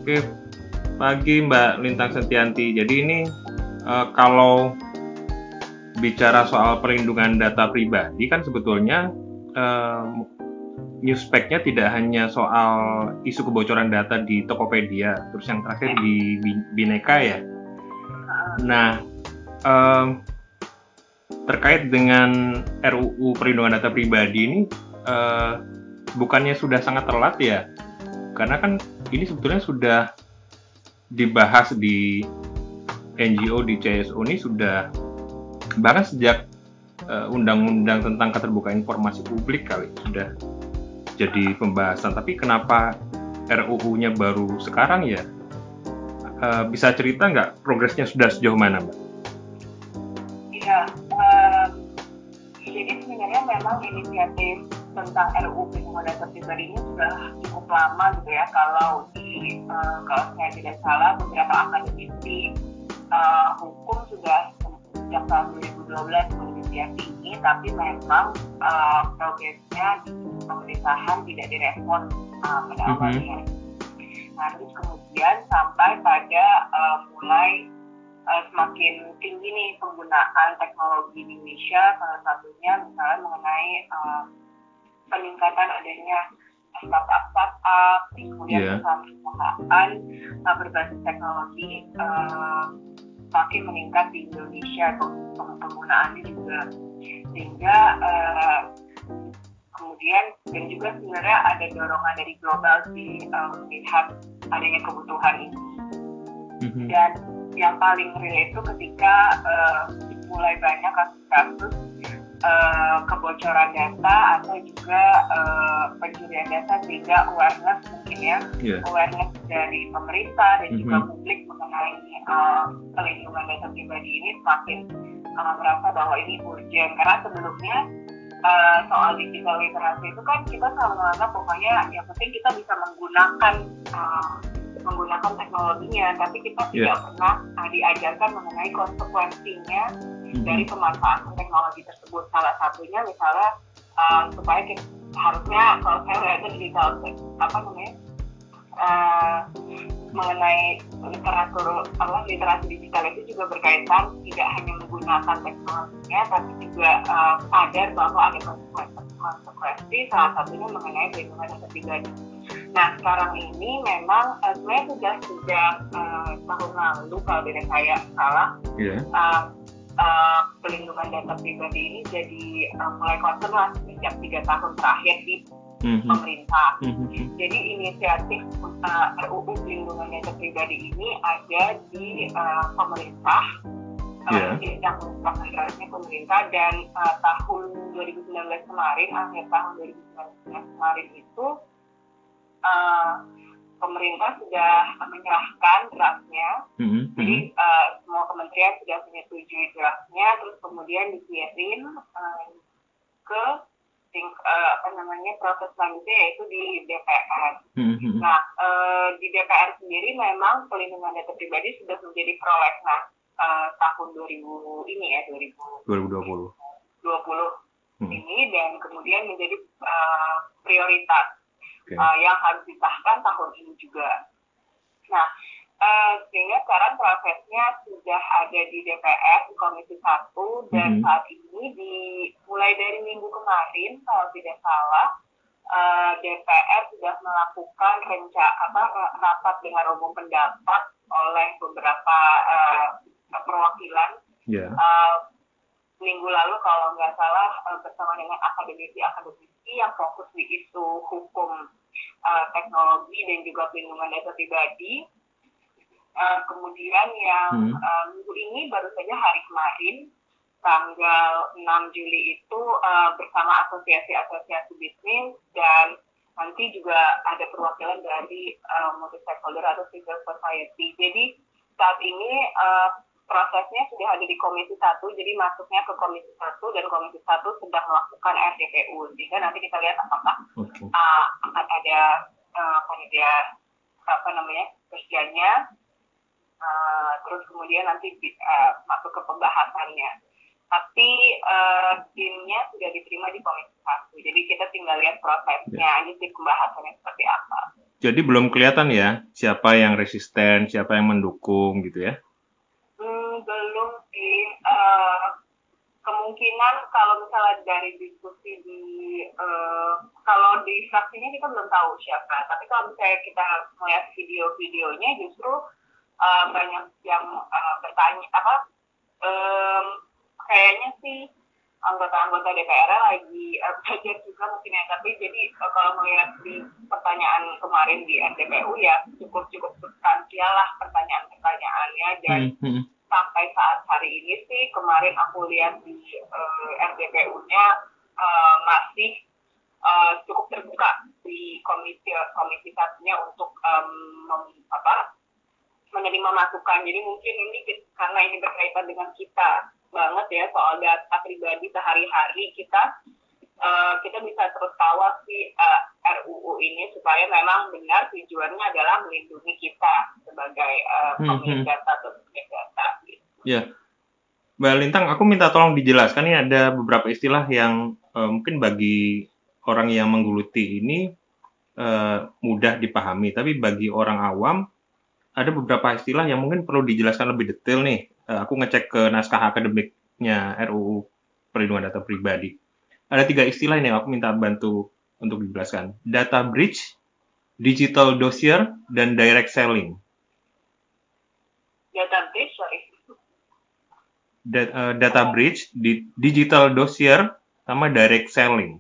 Oke, pagi Mbak Lintang Setianti. Jadi ini kalau bicara soal perlindungan data pribadi kan sebetulnya eh, newspek-nya tidak hanya soal isu kebocoran data di Tokopedia, terus yang terakhir di Bineka ya. Nah, terkait dengan RUU perlindungan data pribadi ini, bukannya sudah sangat telat ya? Karena kan ini sebetulnya sudah dibahas di NGO, di CSO ini sudah bahkan sejak undang-undang tentang keterbukaan informasi publik kali sudah jadi pembahasan. Tapi kenapa RUU-nya baru sekarang ya? Bisa cerita nggak progresnya sudah sejauh mana, Mbak? Iya, jadi sebenarnya memang inisiatif tentang RUU perlindungan data pribadi ini sudah cukup lama gitu ya. Kalau saya tidak salah, beberapa akademisi hukum sudah sejak tahun 2012 menginisiasi ini, tapi memang progresnya di pemerintahan tidak direspon pada awalnya. Nah, terus kemudian sampai pada mulai semakin tinggi nih penggunaan teknologi di Indonesia, salah satunya misalnya mengenai peningkatan adanya startup, kemudian perusahaan berbasis teknologi semakin meningkat di Indonesia, penggunaannya juga, sehingga kemudian dan juga sebenarnya ada dorongan dari global sih melihat adanya kebutuhan ini. Dan yang paling real itu ketika mulai banyak kasus-kasus kebocoran data atau juga pencurian data, sehingga awareness mungkin ya, awareness dari pemerintah dan juga publik mengenai pelindungan data pribadi ini semakin merasa bahwa ini urgent. Karena sebelumnya soal digital literasi itu kan kita selalu menganggap pokoknya yang penting kita bisa menggunakan teknologinya, tapi kita tidak pernah diajarkan mengenai konsekuensinya dari pemanfaatan teknologi tersebut. Salah satunya misalnya supaya kita harusnya, kalau saya lihatnya digital mengenai literasi digital itu juga berkaitan tidak hanya menggunakan teknologinya, tapi juga sadar bahwa ada konsekuensi, salah satunya mengenai perlindungan data pribadi. Nah, sekarang ini memang sebenarnya sudah sejak tahun lalu kalau tidak saya salah, pelindungan data pribadi ini jadi mulai concern lah sejak 3 tahun terakhir di pemerintah. Jadi inisiatif RUU perlindungan data pribadi ini ada di pemerintah, yang merupakan pemerintah, dan tahun 2019 kemarin, akhir tahun 2019 kemarin itu pemerintah sudah menyerahkan draftnya. Jadi semua kementerian sudah menyetujui draftnya, terus kemudian dikirim ke proses selanjutnya, yaitu di DPR. Nah, di DPR sendiri memang pelindungan data pribadi sudah menjadi prolegnas tahun 2020 ini, dan kemudian menjadi prioritas yang harus disahkan tahun ini juga. Nah, sehingga sekarang prosesnya sudah ada di DPR, di Komisi 1, dan saat ini mulai dari minggu kemarin, kalau tidak salah, DPR sudah melakukan rapat dengan umum pendapat oleh beberapa perwakilan. Minggu lalu kalau nggak salah bersama dengan akademisi yang fokus di isu hukum teknologi dan juga perlindungan data pribadi. Kemudian yang minggu ini baru saja hari kemarin tanggal 6 Juli itu bersama asosiasi bisnis, dan nanti juga ada perwakilan dari multi stakeholder atau civil society. Jadi saat ini prosesnya sudah ada di Komisi 1, jadi masuknya ke Komisi 1, dan Komisi 1 sedang melakukan RDPU, sehingga nanti kita lihat apakah akan ada panitia kerjanya, terus kemudian nanti masuk ke pembahasannya. Tapi DIN-nya sudah diterima di Komisi 1, jadi kita tinggal lihat prosesnya aja sih, pembahasannya seperti apa. Jadi belum kelihatan ya siapa yang resisten, siapa yang mendukung gitu ya? Belum sih. Kemungkinan kalau misalnya dari diskusi di kalau di fraksinya kita belum tahu siapa. Tapi kalau misalnya kita melihat video-videonya justru banyak yang bertanya apa um, kayaknya sih anggota-anggota DPR lagi belajar juga mungkin ya, tapi jadi kalau melihat di pertanyaan kemarin di RDPU ya cukup substansial lah pertanyaan-pertanyaannya, dan sampai saat hari ini sih kemarin aku lihat di RDPU-nya masih cukup terbuka di komisi satunya untuk menerima masukan. Jadi mungkin ini karena ini berkaitan dengan kita banget ya, soal data pribadi sehari-hari kita, kita bisa terus kawal si RUU ini supaya memang benar tujuannya adalah melindungi kita sebagai pemilik data atau subjek data. Gitu. Ya, Mbak Lintang, aku minta tolong dijelaskan, ini ada beberapa istilah yang mungkin bagi orang yang menggeluti ini mudah dipahami, tapi bagi orang awam ada beberapa istilah yang mungkin perlu dijelaskan lebih detail nih. Aku ngecek ke naskah akademiknya RUU Perlindungan Data Pribadi. Ada 3 istilah ini yang aku minta bantu untuk dijelaskan. Data breach, digital dossier, dan direct selling. Data breach, sorry. Data breach, digital dossier, sama direct selling.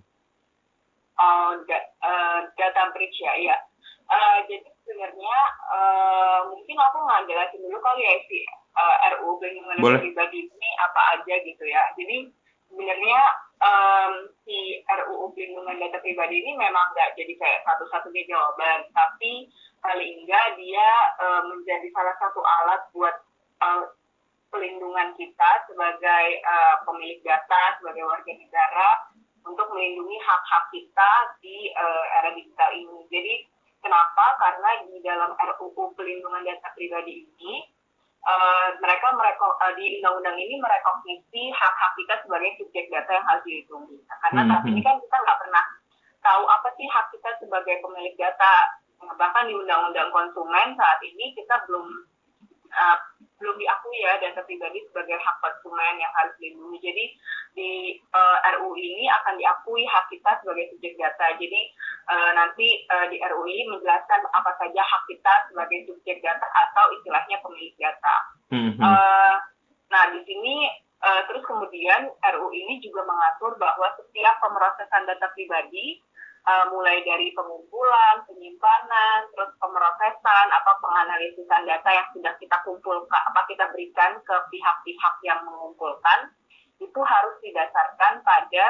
Data breach ya. Jadi sebenarnya mungkin aku nggak jelasin dulu kali ya si RUU Perlindungan Data Pribadi ini apa aja gitu ya. Jadi sebenarnya si RUU Perlindungan Data Pribadi ini memang nggak jadi kayak satu-satunya jawaban, tapi paling enggak dia menjadi salah satu alat buat pelindungan kita sebagai pemilik data, sebagai warga negara, untuk melindungi hak-hak kita di era digital ini. Jadi kenapa? Karena di dalam RUU Pelindungan Data Pribadi ini, di undang-undang ini merekognisi hak-hak kita sebagai subjek data yang harus dilindungi. Karena saat ini kan kita nggak pernah tahu apa sih hak kita sebagai pemilik data. Bahkan di undang-undang konsumen saat ini kita belum diakui ya data pribadi sebagai hak konsumen yang harus dilindungi. Jadi di RUU ini akan diakui hak kita sebagai subjek data. Jadi nanti di RUU ini menjelaskan apa saja hak kita sebagai subjek data atau istilahnya pemilik data. Nah di sini terus kemudian RUU ini juga mengatur bahwa setiap pemrosesan data pribadi, mulai dari pengumpulan, penyimpanan, terus pemrosesan, penganalisisan data yang sudah kita kumpulkan, kita berikan ke pihak-pihak yang mengumpulkan, itu harus didasarkan pada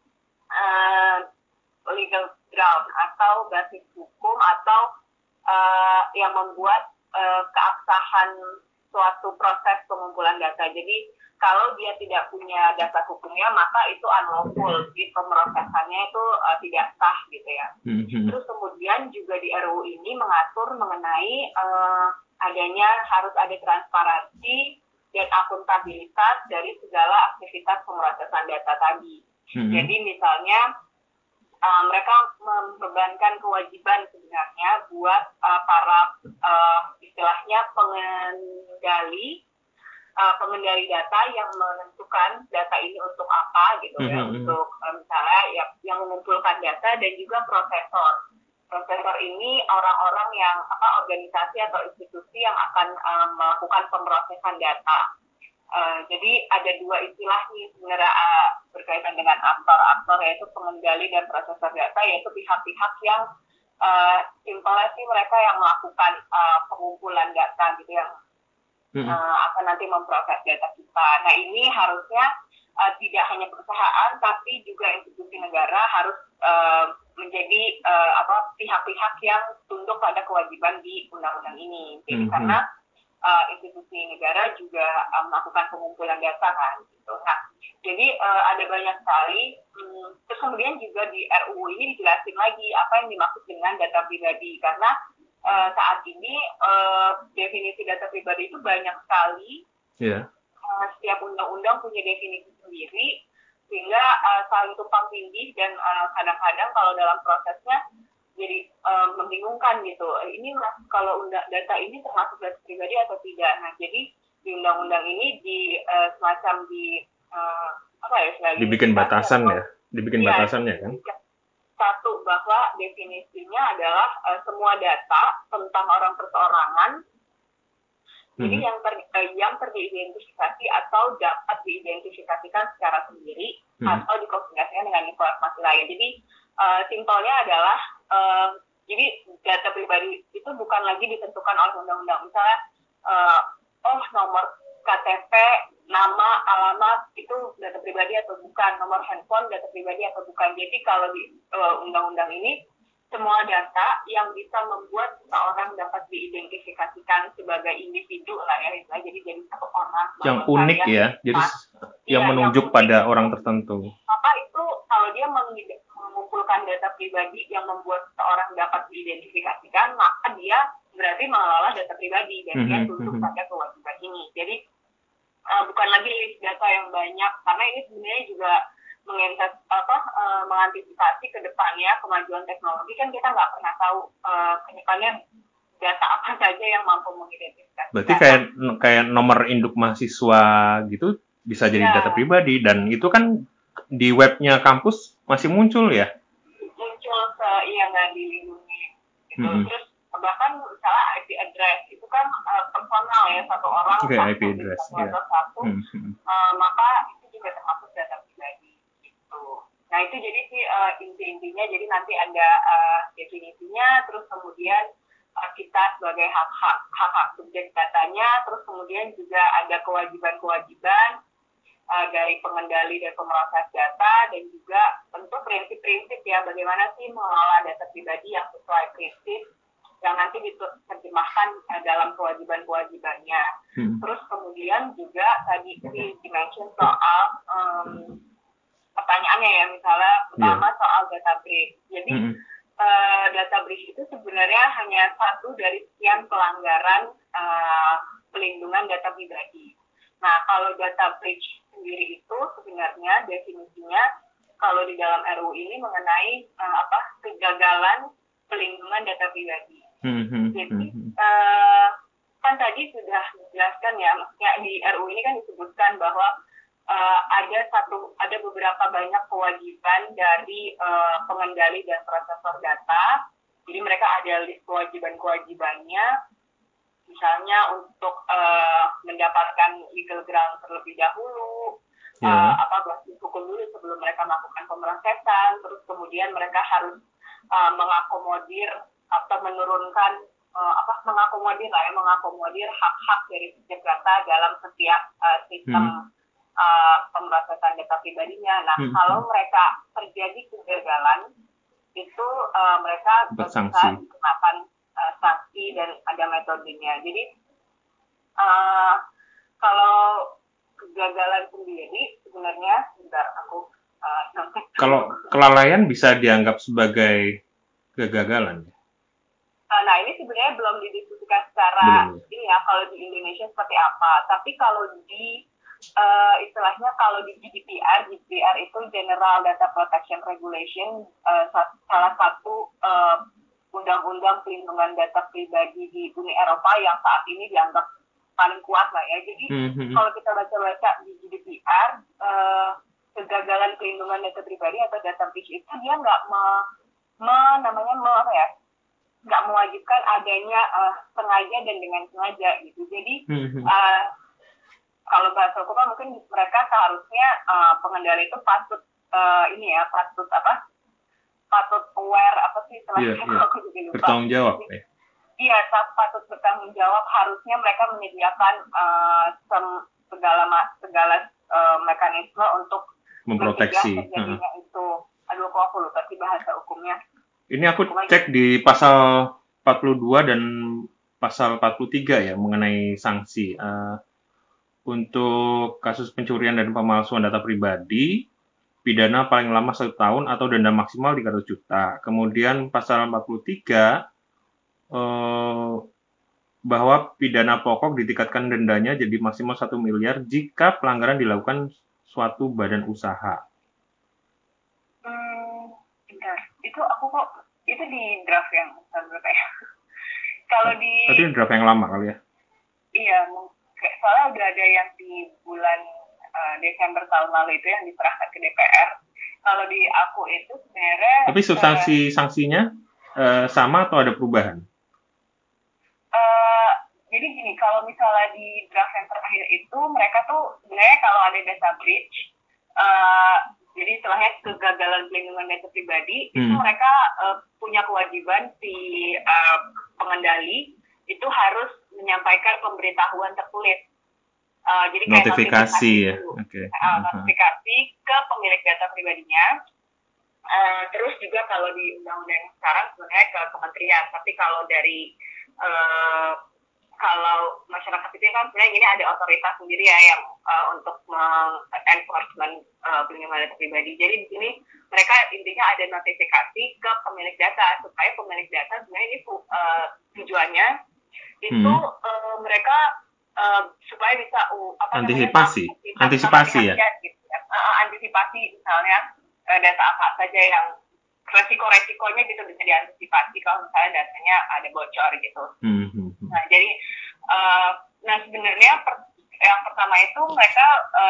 legal ground atau basis hukum atau yang membuat keabsahan suatu proses pengumpulan data. Jadi kalau dia tidak punya dasar hukumnya, maka itu unlawful, di pemrosesannya itu tidak sah gitu ya. Terus kemudian juga di RUU ini mengatur mengenai adanya harus ada transparansi dan akuntabilitas dari segala aktivitas pemrosesan data tadi. Jadi misalnya mereka membebankan kewajiban sebenarnya buat para istilahnya pengendali data yang menentukan data ini untuk apa gitu ya, untuk misalnya yang mengumpulkan data dan juga prosesor. Prosesor ini orang-orang yang organisasi atau institusi yang akan melakukan pemrosesan data. Jadi ada dua istilah nih sebenarnya berkaitan dengan aktor-aktor, yaitu pengendali dan prosesor data, yaitu pihak-pihak yang simpelnya sih mereka yang melakukan pengumpulan data gitu, yang akan nanti memproses data kita. Nah ini harusnya tidak hanya perusahaan tapi juga institusi negara harus menjadi pihak-pihak yang tunduk pada kewajiban di undang-undang ini. Jadi karena institusi negara juga melakukan pengumpulan data kan gitu. Nah jadi ada banyak sekali. Terus kemudian juga di RUU ini dijelasin lagi apa yang dimaksud dengan data pribadi, karena saat ini definisi data pribadi itu banyak sekali. Setiap undang-undang punya definisi sendiri, sehingga saling tumpang tindih dan kadang-kadang kalau dalam prosesnya jadi membingungkan gitu. Ini kalau data ini termasuk data pribadi atau tidak. Nah, jadi di undang-undang ini semacam apa ya, Dibikin batasan ya, dibikin ya, batasannya kan. Satu, bahwa definisinya adalah semua data tentang orang perseorangan. Jadi yang teridentifikasi atau dapat diidentifikasikan secara sendiri atau dikombinasikan dengan informasi lain. Jadi simpelnya adalah jadi data pribadi itu bukan lagi ditentukan oleh undang-undang. Misalnya nomor KTP, nama, alamat itu data pribadi atau bukan, nomor handphone data pribadi atau bukan. Jadi kalau di undang-undang ini semua data yang bisa membuat seseorang dapat diidentifikasikan sebagai individu lah ya, jadi satu orang yang unik ya, jadi yang menunjuk pada orang tertentu. Maka itu kalau dia mengumpulkan data pribadi yang membuat seseorang dapat diidentifikasikan, maka dia berarti mengelola data pribadi dan dia tunduk pada kewajiban ini. Jadi bukan lagi list data yang banyak, karena ini sebenarnya juga mengantisipasi ke depannya kemajuan teknologi. Kan kita nggak pernah tahu ke depannya data apa saja yang mampu mengidentifikasi. Berarti kayak nomor induk mahasiswa gitu bisa jadi data pribadi, dan itu kan di webnya kampus masih muncul ya? Muncul nggak dilindungi gitu. Terus bahkan misalnya IP address itu kan personal ya, satu orang IP address satu, maka itu juga termasuk data pribadi gitu. Nah itu jadi sih inti-intinya, jadi nanti ada definisinya, terus kemudian kita sebagai hak subjek datanya, terus kemudian juga ada kewajiban-kewajiban dari pengendali dan pemroses data, dan juga tentu prinsip-prinsip ya, bagaimana sih mengelola data pribadi yang sesuai prinsip yang nanti diterjemahkan dalam kewajiban-kewajibannya. Terus kemudian juga tadi di-mention soal pertanyaannya ya, misalnya pertama soal data breach. Jadi data breach itu sebenarnya hanya satu dari sekian pelanggaran pelindungan data pribadi. Nah, kalau data breach sendiri itu sebenarnya definisinya kalau di dalam RUU ini mengenai kegagalan pelindungan data pribadi. Jadi kan tadi sudah dijelaskan ya, maksudnya di RUU ini kan disebutkan bahwa ada beberapa banyak kewajiban dari pengendali dan prosesor data. Jadi mereka ada list kewajiban-kewajibannya, misalnya untuk mendapatkan legal ground terlebih dahulu, basis hukum dulu sebelum mereka melakukan pemrosesan. Terus kemudian mereka harus mengakomodir atau menurunkan mengakomodir hak-hak dari subjek data dalam setiap sistem pemrosesan data pribadinya. Nah, kalau mereka terjadi kegagalan, itu mereka bisa dikenakan sanksi dan ada metodenya. Jadi kalau kegagalan sendiri sebenarnya, kalau kelalaian bisa dianggap sebagai kegagalan. Nah, ini sebenarnya belum didiskusikan secara ini ya, kalau di Indonesia seperti apa. Tapi kalau di istilahnya kalau di GDPR itu General Data Protection Regulation, salah satu undang-undang pelindungan data pribadi di Uni Eropa yang saat ini dianggap paling kuat lah ya. Jadi kalau kita baca-baca di GDPR, kegagalan pelindungan data pribadi atau data breach itu dia nggak nggak mewajibkan adanya sengaja dan dengan sengaja gitu. Jadi kalau bahasa hukum mungkin mereka seharusnya pengendali itu patut aware bertanggung jawab ya. Iya, patut bertanggung jawab. Harusnya mereka menyediakan segala mekanisme untuk memproteksi terjadinya itu. Aduh, kok aku lupa sih bahasa hukumnya. Ini aku cek di pasal 42 dan pasal 43 ya, mengenai sanksi. Untuk kasus pencurian dan pemalsuan data pribadi, pidana paling lama 1 tahun atau denda maksimal 300 juta. Kemudian pasal 43, bahwa pidana pokok ditingkatkan dendanya jadi maksimal 1 miliar jika pelanggaran dilakukan suatu badan usaha. Itu aku kok Itu di draft yang berapa ya? Kalau di Berarti draft yang lama kali ya? iya, soalnya udah ada yang di bulan Desember tahun lalu itu yang diserahkan ke DPR. Kalau di aku itu sebenarnya Tapi substansi sanksinya sama atau ada perubahan? jadi gini, kalau misalnya di draft yang terakhir itu mereka tuh sebenarnya kalau ada data breach, jadi istilahnya kegagalan pelindungan data pribadi, itu mereka punya kewajiban si pengendali itu harus menyampaikan pemberitahuan tertulis. Jadi kayak Notifikasi ya. Okay. Notifikasi ke pemilik data pribadinya. Terus juga kalau di undang-undang sekarang sebenarnya ke kementerian, tapi kalau dari kalau masyarakat itu kan sebenarnya ini ada otoritas sendiri ya yang untuk enforcement pelindungan data pribadi. Jadi di sini mereka intinya ada notifikasi ke pemilik data supaya pemilik data sebenarnya ini tujuannya itu mereka supaya bisa antisipasi ya. Gitu, ya. Antisipasi misalnya data apa saja yang resiko-resikonya gitu bisa diantisipasi kalau misalnya datanya ada bocor gitu. Nah jadi nah sebenarnya yang pertama itu mereka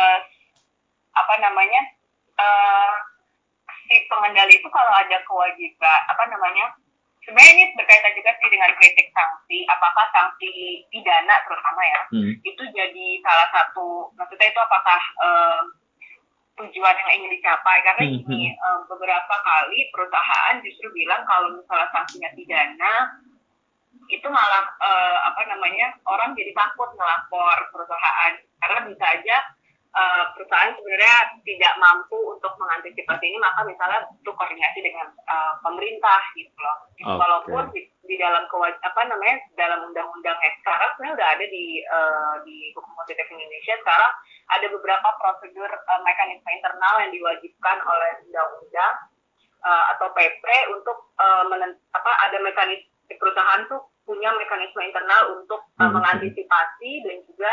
si pengendali itu kalau ada kewajiban sebenarnya ini berkaitan juga sih dengan kritik sanksi, apakah sanksi pidana terutama ya itu jadi salah satu, maksudnya itu apakah tujuan yang ingin dicapai, karena ini beberapa kali perusahaan justru bilang kalau misalnya sanksinya pidana itu malah orang jadi takut melapor perusahaan karena bisa aja perusahaan sebenarnya tidak mampu untuk mengantisipasi ini, maka misalnya butuh koordinasi dengan pemerintah gitu loh. Okay. Walaupun di dalam dalam undang-undangnya sekarang sebenarnya udah ada di Hukum Positif Indonesia sekarang ada beberapa prosedur mekanisme internal yang diwajibkan oleh undang-undang atau PP untuk ada mekanisme perusahaan tuh punya mekanisme internal untuk mengantisipasi dan juga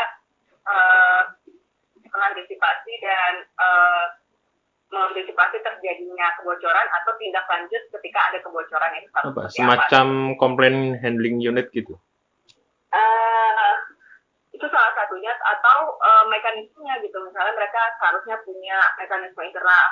mengantisipasi terjadinya kebocoran atau tindak lanjut ketika ada kebocoran itu. Semacam complaint handling unit gitu? Itu salah satunya, atau mekanismenya gitu. Misalnya mereka seharusnya punya mekanisme internal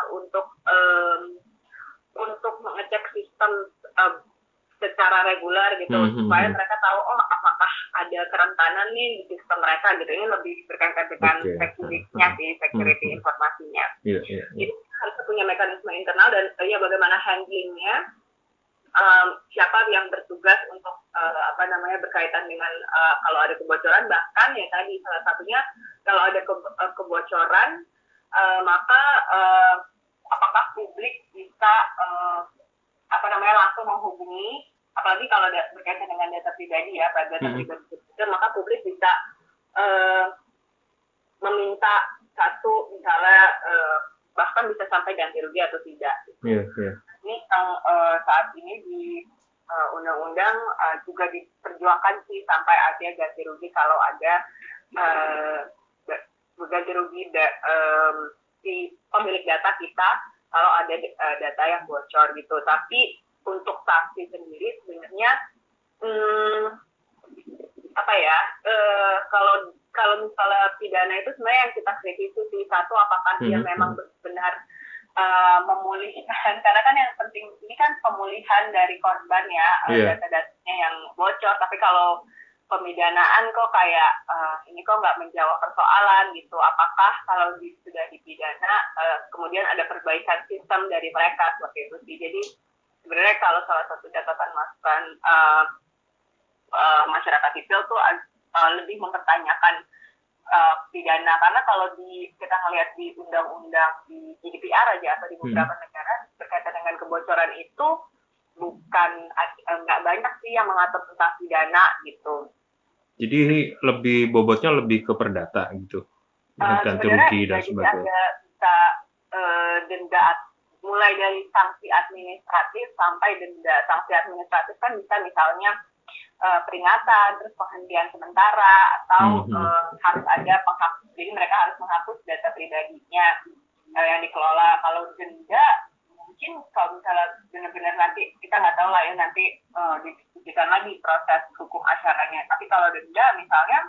untuk mengecek sistem secara reguler gitu, supaya mereka tahu apakah ada kerentanan nih di sistem mereka gitu. Ini lebih berkaitan dengan security informasinya. Jadi harus punya mekanisme internal dan bagaimana handlingnya, siapa yang bertugas untuk berkaitan dengan kalau ada kebocoran, bahkan ya tadi salah satunya kalau ada kebocoran maka apakah publik bisa langsung menghubungi, apalagi kalau berkaitan dengan data pribadi ya, data pribadi maka publik bisa meminta satu misalnya bahkan bisa sampai ganti rugi atau tidak. Ini saat ini di undang-undang juga diperjuangkan sih sampai ada ganti rugi kalau ada ganti rugi si pemilik data kita kalau ada data yang bocor gitu. Tapi untuk sanksi sendiri sebenarnya kalau misalnya pidana itu sebenarnya yang kita kritisi sih, satu apakah dia memang benar memulihkan, karena kan yang penting ini kan pemulihan dari korban ya, data-datanya yang bocor. Tapi kalau pemidanaan kok kayak ini kok nggak menjawab persoalan gitu, apakah kalau sudah dipidana kemudian ada perbaikan sistem dari mereka seperti itu sih. Jadi sebenarnya kalau salah satu catatan masukan masyarakat sipil tuh lebih mempertanyakan pidana, karena kalau kita ngelihat di undang-undang di GDPR aja atau di beberapa negara berkaitan dengan kebocoran itu nggak banyak sih yang mengatur tentang pidana gitu. Jadi lebih bobotnya lebih ke perdata gitu, ganti rugi dan sebagainya. Ada bisa denda mulai dari sanksi administratif sampai denda. Sanksi administratif kan bisa misalnya peringatan, terus penghentian sementara, atau harus ada penghapus. Jadi mereka harus menghapus data pribadinya yang dikelola. Kalau denda mungkin kalau misalnya benar-benar nanti kita nggak tahu lah ya nanti didiskusikan lagi proses hukum acaranya. Tapi kalau denda misalnya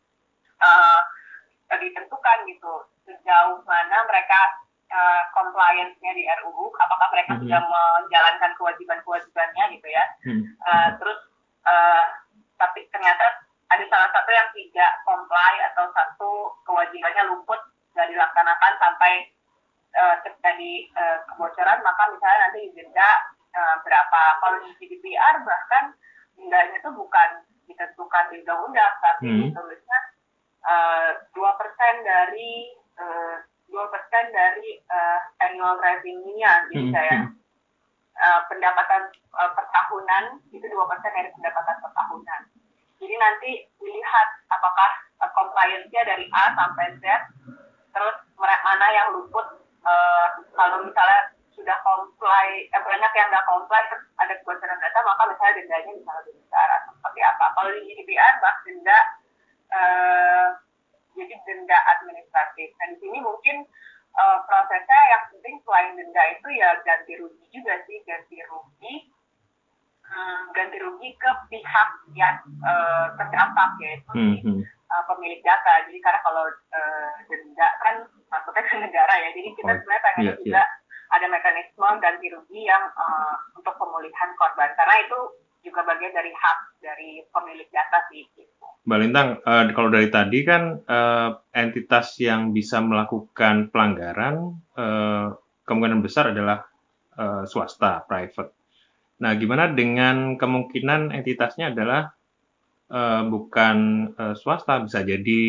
ditentukan gitu sejauh mana mereka compliance-nya di RUU, apakah mereka sudah menjalankan kewajiban-kewajibannya gitu ya. Terus tapi ternyata ada salah satu yang tidak comply atau satu kewajibannya luput nggak dilaksanakan sampai terjadi kebocoran, maka misalnya nanti denda berapa. Kalau di GDPR bahkan dendanya itu bukan ditentukan di undang-undang, tapi ditulisnya 2% dari 2% dari annual revenue-nya. Jadi kayak pendapatan per tahunan itu 2% dari pendapatan per tahunan. Jadi nanti dilihat apakah compliance-nya dari A sampai Z, terus mana yang luput. Kalau misalnya sudah comply, banyak yang nggak comply, terus ada kebocoran data, maka misalnya dendanya bisa lebih besar atau seperti apa. Kalau di GDPR denda jadi denda administratif. Nah di sini mungkin prosesnya yang penting selain denda itu ya ganti rugi juga sih, ganti rugi ke pihak yang terdampak, yaitu pemilik data. Jadi karena kalau denda kan masuknya ke negara ya, jadi kita sebenarnya pengen juga ada mekanisme ganti rugi yang untuk pemulihan korban, karena itu juga bagian dari hak dari pemilik data sih. Mbak Lintang, kalau dari tadi kan entitas yang bisa melakukan pelanggaran kemungkinan besar adalah swasta, private. Nah, gimana dengan kemungkinan entitasnya adalah bukan swasta, bisa jadi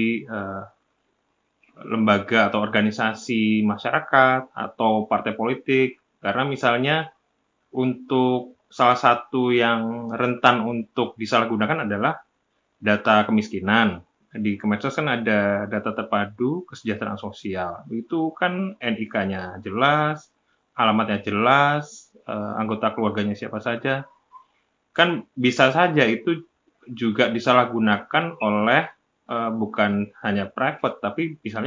lembaga atau organisasi masyarakat atau partai politik, karena misalnya untuk salah satu yang rentan untuk disalahgunakan adalah data kemiskinan. Di Kemensos kan ada data terpadu kesejahteraan sosial, itu kan NIK-nya jelas, alamatnya jelas, anggota keluarganya siapa saja, kan bisa saja itu juga disalahgunakan oleh bukan hanya private, tapi misalnya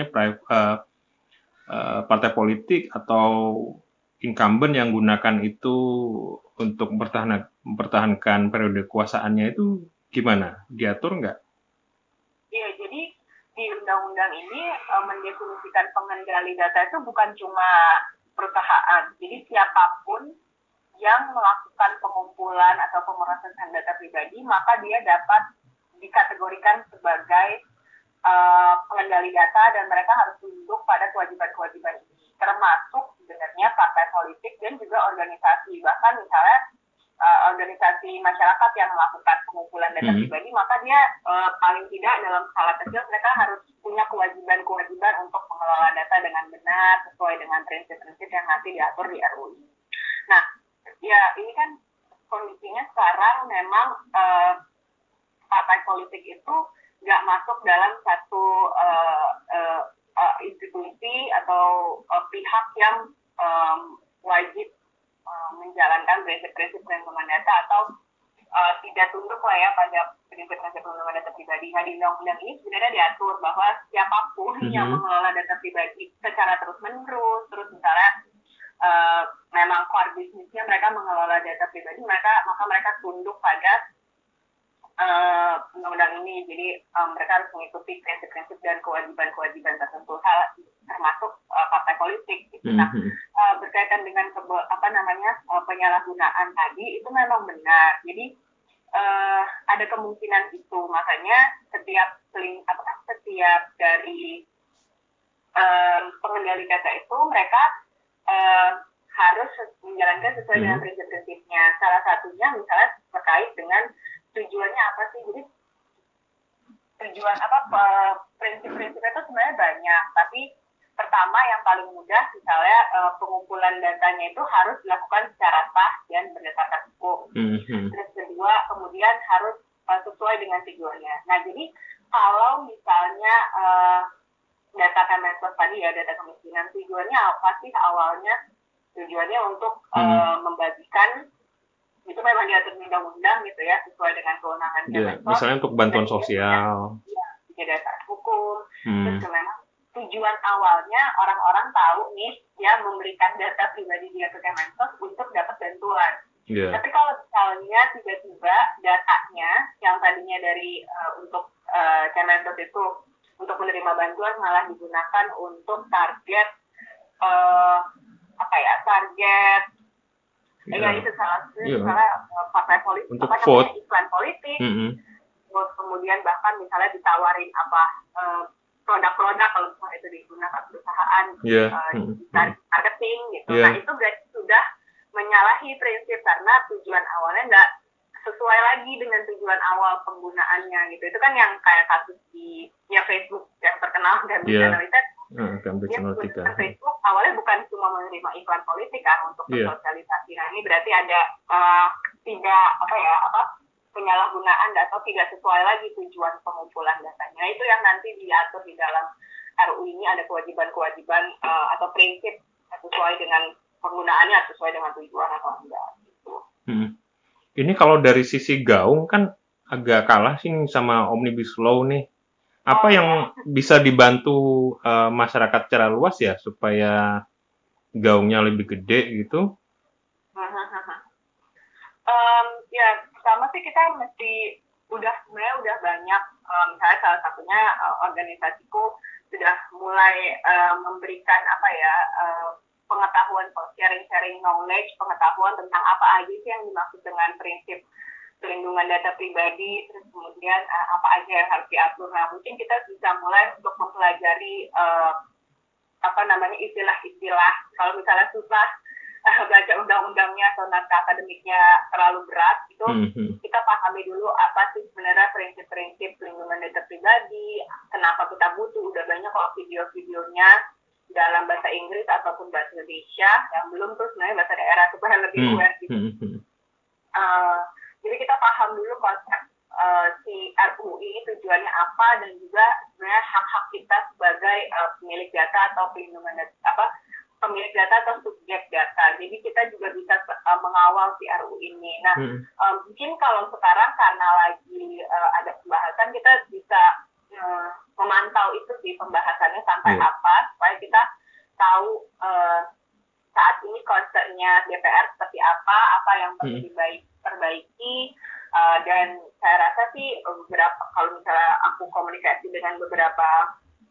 partai politik atau incumbent yang gunakan itu untuk mempertahankan periode kekuasaannya. Itu gimana? Diatur nggak? Iya, jadi di undang-undang ini mendefinisikan pengendali data itu bukan cuma perusahaan. Jadi siapapun yang melakukan pengumpulan atau pemrosesan data pribadi, maka dia dapat dikategorikan sebagai pengendali data dan mereka harus tunduk pada kewajiban-kewajiban ini. Termasuk sebenarnya partai politik dan juga organisasi. Bahkan misalnya organisasi masyarakat yang melakukan pengumpulan data pribadi, maka dia paling tidak dalam skala kecil mereka harus punya kewajiban-kewajiban untuk mengelola data dengan benar sesuai dengan prinsip-prinsip yang nanti diatur di RUU. Nah, ya ini kan kondisinya sekarang memang partai politik itu nggak masuk dalam satu institusi atau pihak yang wajib menjalankan prinsip-prinsip perlindungan data atau tidak tunduk lah ya pada prinsip-prinsip perlindungan data pribadi. Nah, di undang-undang ini sebenarnya diatur bahwa siapapun yang mengelola data pribadi secara terus-menerus, terus misalnya memang core bisnisnya mereka mengelola data pribadi, maka mereka tunduk pada undang-undang ini. Jadi mereka harus mengikuti prinsip-prinsip dan kewajiban-kewajiban tertentu, termasuk partai politik. Gitu. Nah, berkaitan dengan penyalahgunaan tadi itu memang benar. Jadi ada kemungkinan itu, makanya setiap dari pengendali data itu mereka harus menjalankan sesuai dengan prinsip-prinsipnya. Salah satunya misalnya terkait dengan tujuannya apa sih. Jadi tujuan prinsip-prinsipnya itu sebenarnya banyak, tapi pertama yang paling mudah misalnya pengumpulan datanya itu harus dilakukan secara sah dan berdasarkan hukum. Terus kedua kemudian harus sesuai dengan tujuannya. Nah jadi kalau misalnya data Kemensos tadi ya, data kemiskinan, tujuannya apa sih awalnya? Tujuannya untuk membagikan, itu memang diatur undang-undang gitu ya, sesuai dengan kewenangan Kemensos. Misalnya untuk bantuan sosial. Ya, berdasarkan hukum. Terus memang tujuan awalnya orang-orang tahu nih ya memberikan data pribadi dia ke Kemensos untuk dapat bantuan. Tapi kalau misalnya tiba-tiba datanya yang tadinya dari untuk Kemensos itu untuk menerima bantuan malah digunakan untuk target target itu salah partai politik, untuk vote, iklan politik. Kemudian bahkan misalnya ditawarin produk-produk kalau misalnya itu digunakan perusahaan marketing gitu. Nah itu berarti sudah menyalahi prinsip karena tujuan awalnya nggak sesuai lagi dengan tujuan awal penggunaannya gitu. Itu kan yang kayak kasus di Facebook yang terkenal Cambridge Analytica. Facebook awalnya bukan cuma menerima iklan politik kan untuk sosialisasi. Nah ini berarti ada penyalahgunaan atau tidak sesuai lagi tujuan pengumpulan datanya. Itu yang nanti diatur di dalam RUU ini, ada kewajiban-kewajiban atau prinsip sesuai dengan penggunaannya, sesuai dengan tujuan atau enggak gitu. Ini kalau dari sisi gaung kan agak kalah sih sama Omnibus Law nih. Apa yang bisa dibantu masyarakat secara luas ya supaya gaungnya lebih gede gitu? Pertama sih kita sebenarnya udah banyak, misalnya salah satunya organisasiku sudah mulai memberikan pengetahuan, sharing knowledge, pengetahuan tentang apa aja sih yang dimaksud dengan prinsip perlindungan data pribadi, terus kemudian apa aja yang harus diatur. Nah mungkin kita bisa mulai untuk mempelajari istilah-istilah. Kalau misalnya susah baca undang-undangnya atau naskah akademiknya terlalu berat, itu kita pahami dulu apa sih sebenarnya prinsip-prinsip perlindungan data pribadi, kenapa kita butuh. Udah banyak kok video-videonya dalam bahasa Inggris ataupun bahasa Indonesia, yang belum tuh sebenarnya bahasa daerah supaya lebih aware gitu. Jadi kita paham dulu konsep si RUU ini tujuannya apa, dan juga sebenarnya hak-hak kita sebagai pemilik data atau pemilik data atau subjek data. Jadi kita juga bisa mengawal si RUU ini. Nah, mungkin kalau sekarang karena lagi ada pembahasan, kita bisa memantau itu sih pembahasannya sampai apa, supaya kita tahu saat ini concern-nya DPR seperti apa yang perlu diperbaiki. Dan saya rasa sih kalau misalnya aku komunikasi dengan beberapa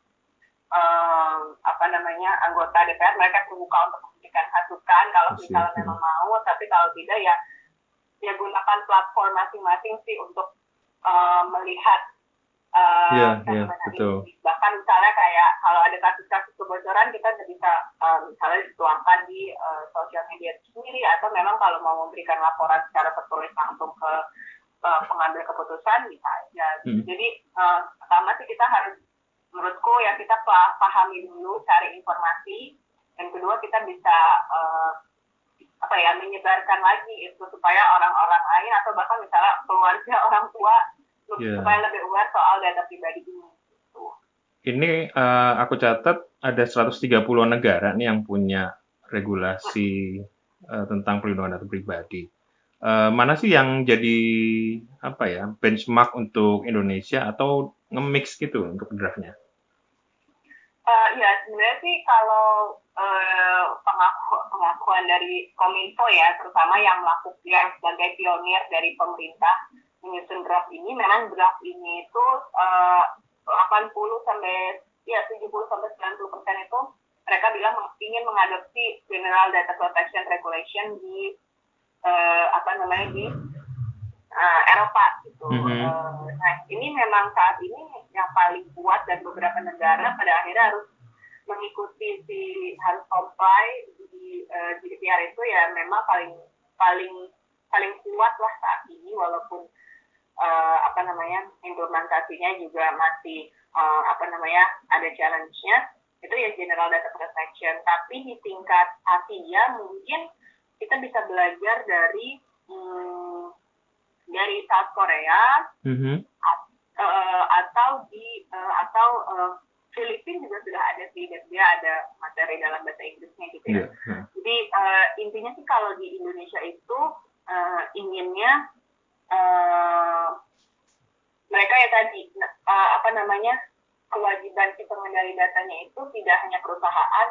anggota DPR, mereka terbuka untuk memberikan masukan kalau misalnya memang mau, tapi kalau tidak ya gunakan platform masing-masing sih untuk melihat betul. Bahkan misalnya kayak kalau ada kasus-kasus kebocoran, kita bisa misalnya dituangkan di sosial media sendiri, atau memang kalau mau memberikan laporan secara tertulis langsung ke pengambil keputusan bisa aja. Jadi pertama sih kita harus, menurutku ya, kita pahami dulu, cari informasi, dan kedua kita bisa menyebarkan lagi itu supaya orang-orang lain atau bahkan misalnya keluarga, orang tua supaya lebih aware soal data pribadi ini. Ini aku catat ada 130 negara nih yang punya regulasi tentang perlindungan data pribadi. Mana sih yang jadi benchmark untuk Indonesia, atau nge-mix gitu untuk draftnya? Sebenarnya sih kalau pengakuan dari Kominfo ya, terutama yang melakukan sebagai pionir dari pemerintah menyusun draft ini, memang draft ini itu 70 sampai 90% itu mereka bilang ingin mengadopsi General Data Protection Regulation di di Eropa gitu. Nah ini memang saat ini yang paling kuat, dan beberapa negara pada akhirnya harus mengikuti harus comply di GDPR itu ya, memang paling kuat lah saat ini, walaupun implementasinya juga masih ada challenge-nya. Itu ya General Data Protection. Tapi di tingkat Asia mungkin kita bisa belajar dari South Korea, atau Filipina juga sudah ada sih, dan dia ada materi dalam bahasa Inggrisnya gitu ya. Jadi intinya sih kalau di Indonesia itu inginnya mereka ya tadi kewajiban si pengendali datanya itu tidak hanya perusahaan,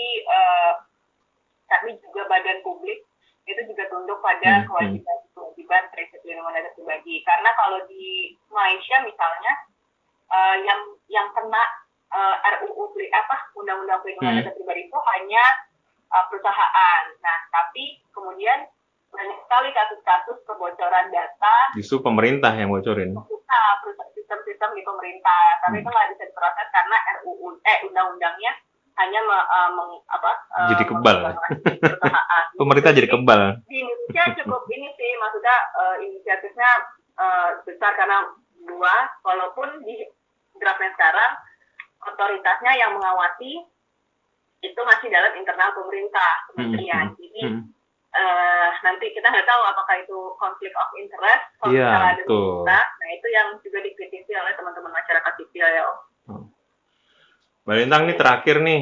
tapi juga badan publik itu juga tunduk pada kewajiban prinsip perlindungan data pribadi. Karena kalau di Malaysia misalnya yang kena undang-undang perlindungan data pribadi itu hanya perusahaan. Nah, tapi kemudian banyak sekali kasus-kasus kebocoran data. Justru pemerintah yang bocorin. Sistem-sistem di pemerintah, tapi itu nggak bisa diproses karena undang-undangnya hanya jadi kebal. Pemerintah jadi kebal. Di Indonesia cukup ini sih, maksudnya inisiatifnya besar karena luas, walaupun di draftnya sekarang otoritasnya yang mengawasi itu masih dalam internal pemerintah, kementerian. Jadi nanti kita nggak tahu apakah itu konflik of interest kalau misalnya ada pemerintah. Nah, itu yang juga dikritisi oleh teman-teman masyarakat sipil ya. Mbak Lintang nih terakhir nih,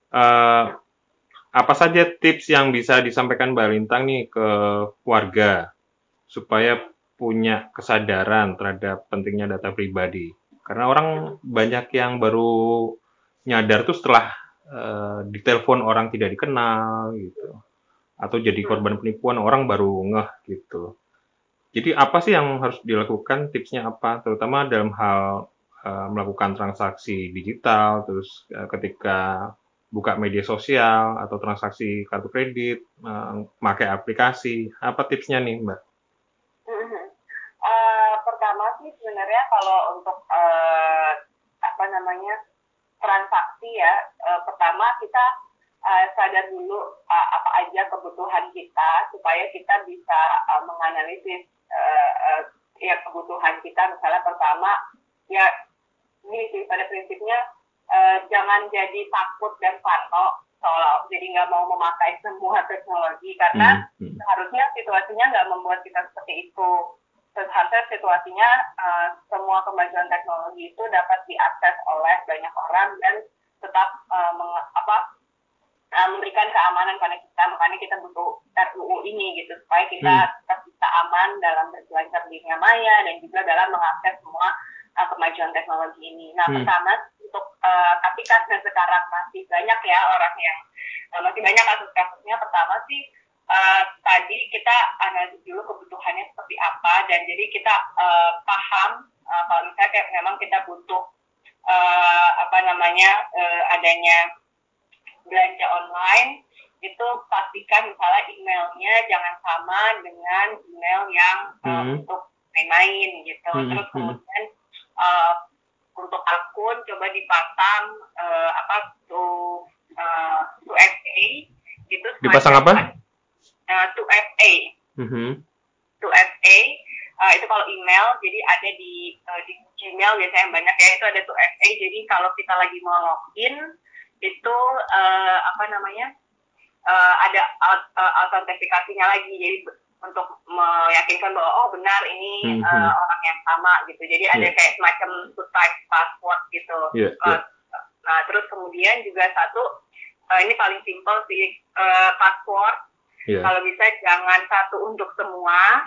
apa saja tips yang bisa disampaikan Mbak Lintang nih ke warga supaya punya kesadaran terhadap pentingnya data pribadi? Karena orang banyak yang baru nyadar tuh setelah ditelepon orang tidak dikenal gitu, atau jadi korban penipuan orang baru ngeh gitu. Jadi apa sih yang harus dilakukan? Tipsnya apa? Terutama dalam hal melakukan transaksi digital, terus ketika buka media sosial atau transaksi kartu kredit, pakai aplikasi. Apa tipsnya nih, Mbak? Pertama sih sebenarnya kalau untuk transaksi ya, pertama kita sadar dulu apa aja kebutuhan kita supaya kita bisa menganalisis ya kebutuhan kita. Misalnya pertama ya ini sih pada prinsipnya jangan jadi takut dan parno soal jadi nggak mau memakai semua teknologi karena seharusnya situasinya nggak membuat kita seperti itu. Seharusnya situasinya semua kemajuan teknologi itu dapat diakses oleh banyak orang dan tetap memberikan keamanan pada kita. Makanya kita butuh RUU ini gitu supaya kita tetap bisa aman dalam berselancar di dunia maya dan juga dalam mengakses semua kemajuan teknologi ini. Nah, pertama untuk tapi karena sekarang masih banyak ya orang yang masih banyak kasus-kasusnya. Pertama sih tadi kita analisis dulu kebutuhannya seperti apa dan jadi kita paham kalau misalnya kayak memang kita butuh adanya belanja online, itu pastikan misalnya emailnya jangan sama dengan email yang untuk main-main gitu. Terus kemudian untuk akun coba dipasang to FA gitu. Dipasang apa? To FA. To FA itu kalau email, jadi ada di Gmail biasanya yang banyak ya, itu ada to FA. Jadi kalau kita lagi mau login itu ada autentifikasinya lagi. Jadi untuk meyakinkan bahwa benar ini orang yang sama gitu. Jadi ada kayak semacam two-type password gitu. Nah, terus kemudian juga ini paling simpel sih, password. Kalau bisa jangan satu untuk semua.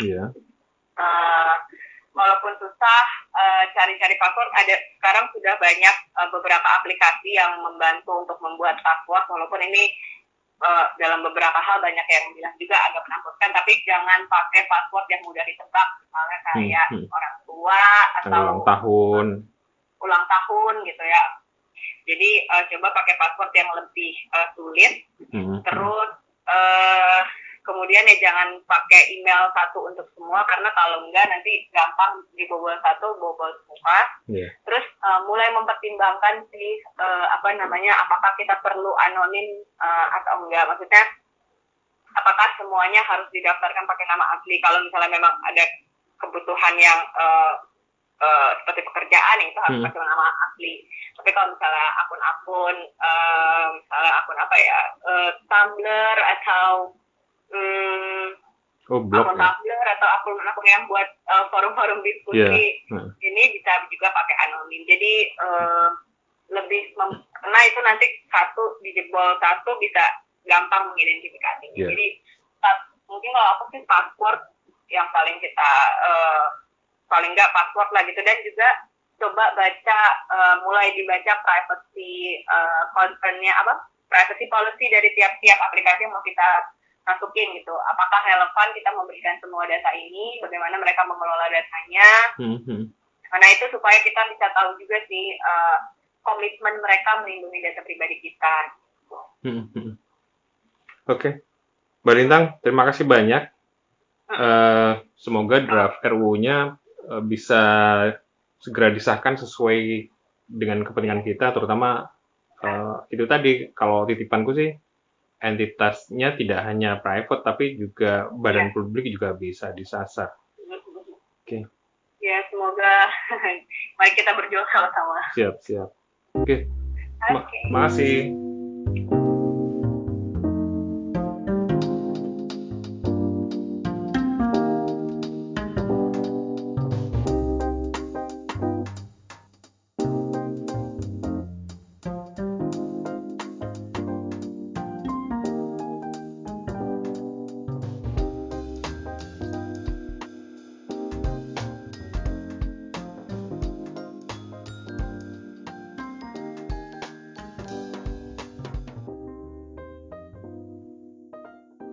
Walaupun susah cari-cari password, sekarang sudah banyak beberapa aplikasi yang membantu untuk membuat password. Walaupun ini dalam beberapa hal banyak yang bilang juga agak menakutkan, tapi jangan pakai password yang mudah ditebak, misalnya kayak orang tua atau ulang tahun gitu ya. Jadi coba pakai password yang lebih sulit. Terus kemudian ya jangan pakai email satu untuk semua, karena kalau enggak nanti gampang dibobol satu, bobol semua. Terus mulai mempertimbangkan sih apakah kita perlu anonim atau enggak. Maksudnya apakah semuanya harus didaftarkan pakai nama asli. Kalau misalnya memang ada kebutuhan yang seperti pekerjaan itu harus pakai nama asli. Tapi kalau misalnya akun-akun Tumblr atau akun Tumblr atau akun-akun yang buat forum-forum diskusi ini bisa juga pakai anonim. Jadi karena itu nanti dijebol satu bisa gampang mengidentifikasinya. Jadi mungkin kalau aku sih password yang paling nggak password lah gitu. Dan juga coba baca, mulai dibaca privacy concern-nya privacy policy dari tiap-tiap aplikasi yang mau kita masukin gitu. Apakah relevan kita memberikan semua data ini, bagaimana mereka mengelola datanya. Karena itu supaya kita bisa tahu juga sih komitmen mereka melindungi data pribadi kita. Oke. Mbak Lintang, terima kasih banyak. Semoga draft RUU-nya bisa segera disahkan sesuai dengan kepentingan kita, terutama itu tadi, kalau titipanku sih entitasnya tidak hanya private tapi juga badan publik juga bisa disasar. Oke. Ya, semoga mari kita berjuang sama-sama. Siap. Oke. Makasih.